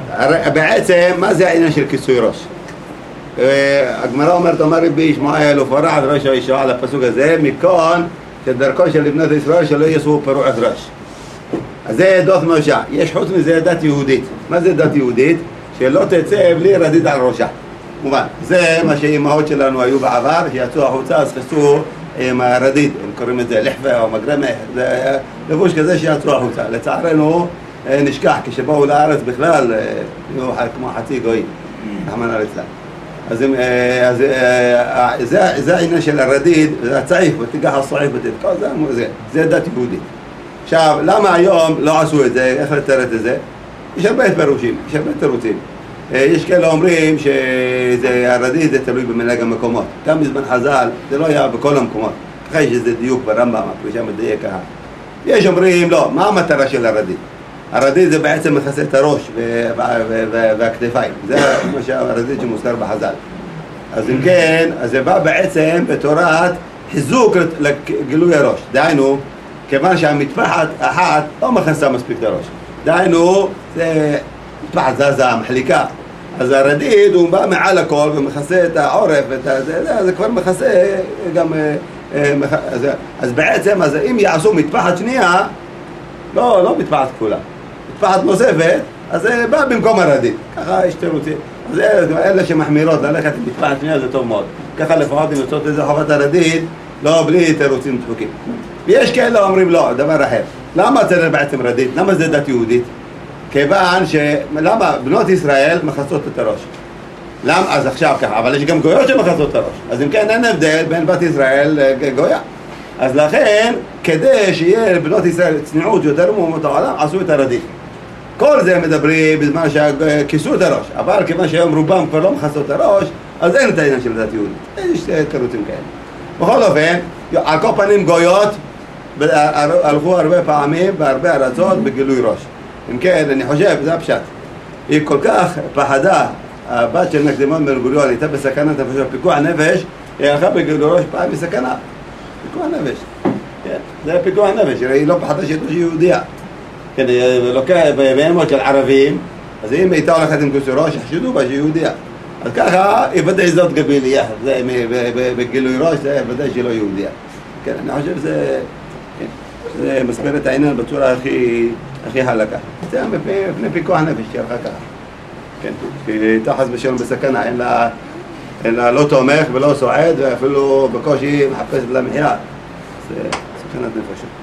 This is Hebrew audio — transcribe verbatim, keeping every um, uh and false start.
בעצם, מה זה העניין של כיסוי ראש? הגמרא אומרת, אמר רבי ישמעאל ופרע את ראש האישה על הפסוק הזה, מכאן שדרכו של בנות ישראל שלא יעשו פרוע ראש. אז זה דת משה. יש חוץ מזה דת יהודית. מה זה דת יהודית? שלא תצא בלי רדיד על ראשה. מובן. זה מה שאימהות שלנו היו בעבר, שיצאו החוצה, אז חסו עם הרדיד, הם קוראים את זה לחפה או מגרמה, זה לבוש כזה שיצאו החוצה. לצערנו נשכח, כשבאו לארץ בכלל, היו כמו חצי גויים, רחמנא ליצלן. אז, אז זה, זה העניין של הרדיד, זה הצעיף, ותיגח הסעיף ותתקע, זה, זה, זה דת יהודית. עכשיו, למה היום לא עשו את זה, איך לתאר את זה? יש הרבה פירושים, יש הרבה תירוצים. יש כאלה אומרים שהרדיד זה תלוי במנהג המקומות. גם בזמן חז"ל, זה לא היה בכל המקומות. ככה יש איזה דיוק ברמב"ם, הפרישה מדייק ככה. יש אומרים, לא, מה המטרה של הרדיד? הרדיד זה בעצם מכסה את הראש והכתפיים. זה מה שהרדיד שמוזכר בחז"ל. אז אם כן, אז זה בא בעצם בתורת חיזוק לגילוי הראש. דהיינו, כיוון שהמטפחת אחת לא מכסה מספיק את הראש. דהיינו, זה מטפחת זזה, מחליקה. אז הרדיד הוא בא מעל הכל ומכסה את העורף, את זה, זה, זה כבר מכסה גם... אז, אז בעצם, אז אם יעשו מטפחת שנייה, לא, לא מטפחת כפולה, מטפחת נוספת, אז זה בא במקום הרדיד. ככה יש תירוצים. אז אלה שמחמירות ללכת עם מטפחת שנייה זה טוב מאוד. ככה לפחות אם יוצאות איזה חובת הרדיד, לא בלי תירוצים דחוקים. ויש כאלה אומרים לא, דבר אחר. למה צריך בעצם רדיד? למה זה דת יהודית? כיוון ש... למה? בנות ישראל מכסות את הראש. למה? אז עכשיו ככה, אבל יש גם גויות שמכסות את הראש. אז אם כן אין הבדל בין בת ישראל לגויה. אז לכן, כדי שיהיה לבנות ישראל צניעות יותר מאומות העולם, עשו את הרדיד. כל זה מדברים בזמן שכיסו את הראש. אבל כיוון שהיום רובם כבר לא מכסות את הראש, אז אין את העניין של דת יהודית. יש תירוצים כאלה. בכל אופן, על כל פנים גויות הלכו הרבה פעמים בהרבה ארצות בגילוי ראש. אם כן, אני חושב, זה הפשט. היא כל כך פחדה, הבת של נקדימון בן גוריון הייתה בסכנת נפש, פיקוח נפש, היא הלכה בגילוי ראש פעם בסכנה. פיקוח נפש. זה פיקוח נפש, היא לא פחדה שהיא יהודיה. כן, היא לוקחת בהמות של ערבים, אז אם הייתה הולכת עם כיסוי ראש, יחשדו בה שהיא יהודיה. אז ככה, היא ודאי זאת גביליה, בגילוי ראש, זה ודאי שהיא לא יהודיה. כן, אני חושב שזה... זה מסביר את העניין בצורה הכי, הכי חלקה. זה מפני פיקוח נפש שהלכה ככה. כן, כי תחס בשלום בסכנה, אין לה, אין לה לא תומך ולא סועד, ואפילו בקושי מחפשת למחיה. זה סכנת נפשות.